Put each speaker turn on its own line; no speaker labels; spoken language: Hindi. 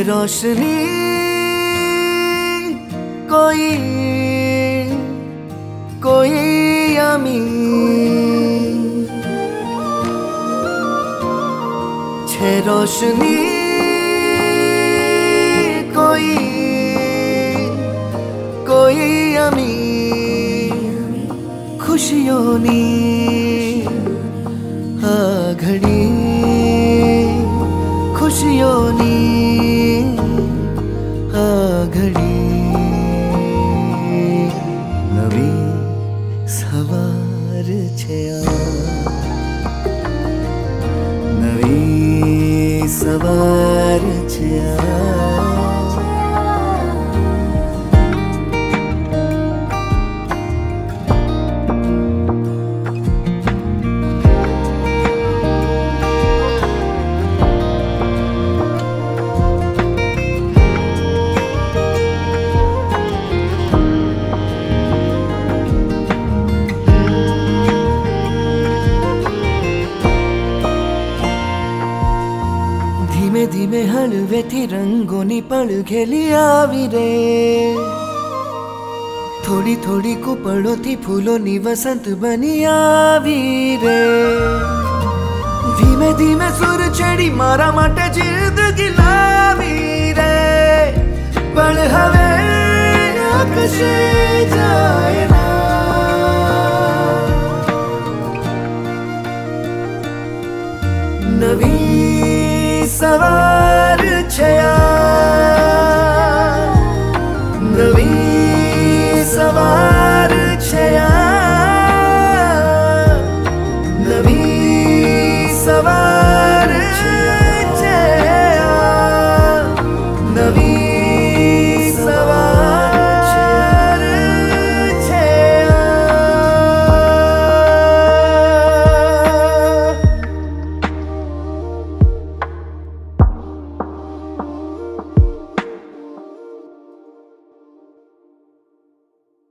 रोशनी कोई कोई यामी छे रोशनी कोई कोई यामी खुशियों नी आ घड़ी खुशियों नी आ घड़ी नवी सवार छे नवी सवार छे धीमे धीमे हळवेथी रंगोनी पळघेली आवी रे थोड़ी थोड़ी कुपड़ोथी फूलोनी वसंत बनी आवी रे धीमे धीमे सुर चढ़ी मारा माटे जिंदगी लावी रे पण हवे आकाशे जाए ना नवी सवार छया नवी सवार छया नवी सवार छया नवी